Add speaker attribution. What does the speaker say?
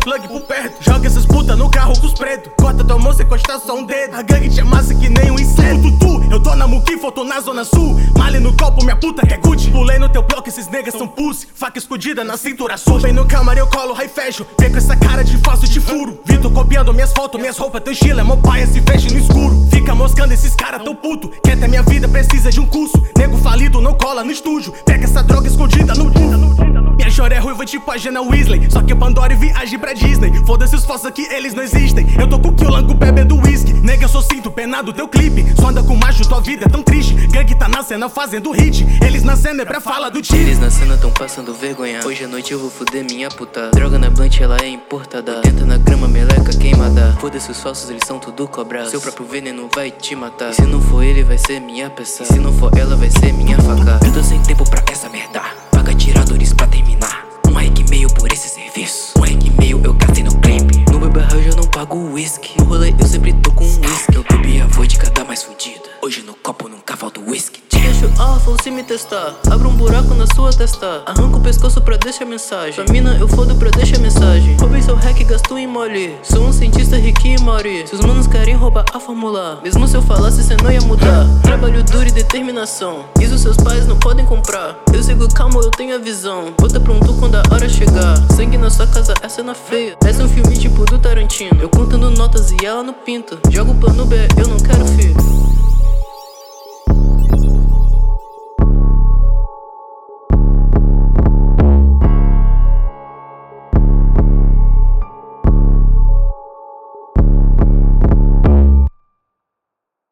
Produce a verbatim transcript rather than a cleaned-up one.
Speaker 1: plug por perto. Joga essas putas no carro com os pretos. Corta tua mão, encosta só um dedo. A gangue te amassa que nem um inseto. Tu, eu tô na Muquifo, eu tô na zona sul. Male no copo, minha puta que é Gucci. Pulei no teu bloco, esses niggas são pussy. Faca escondida na cintura sul. Vem no câmara, eu colo, aí fecho. Vem com essa cara de falso, te furo. Vitor copiando minhas fotos, minhas roupas, teu estilo é mó paia, se fecha no escuro. Fica moscando esses caras tão puto. Quer ter minha vida, precisa de um curso. Nego falido, não cola no estúdio. Pega essa droga escondida no cu. Minha jora é ruiva tipo a Jenna Weasley. Só que Pandora e viagem pra Disney. Foda-se os falsos aqui, eles não existem. Eu tô com o Kiolango bebendo whisky. Nega, eu sou cinto, penado teu clipe. Só anda com macho, tua vida é tão triste. Gangue tá na cena fazendo hit. Eles na cena é pra fala do time.
Speaker 2: Eles na cena tão passando vergonha. Hoje à noite eu vou fuder minha puta. Droga na blunt, ela é importada. Tenta na grama, meleca queimada. Foda-se os falsos, eles são tudo cobras. Seu próprio veneno vai te matar. E se não for ele, vai ser minha peça. E se não for ela, vai ser minha faca. Eu tô sem tempo pra essa merda. Paga tiradores pra terminar. Um rec e meio por esse serviço. Um rec e meio eu gastei no clipe. No Beba House eu não pago whisky. No rolê eu sempre tô com whisky. Eu bebi a vodka da mais fudida. Hoje no copo nunca falta whisky. Te deixo órfão se me testar. Abro um buraco na sua testa. Arranco o pescoço pra deixar mensagem. Pra mina eu fodo pra deixar mensagem. Roubei seu hack e gasto em mole. Sou um cientista rico e mauri. Se os manos querem roubar a fórmula, mesmo se eu falasse cê não ia mudar. Trabalho duro e determinação. Isso seus pais não podem comprar. Eu sigo calmo, eu tenho a visão. Vou tá pronto quando a hora chegar. Sangue na sua casa, é cena feia. Essa é um filme tipo do Tarantino. Eu contando notas e ela no pinto. Jogo plano B, eu não quero filho.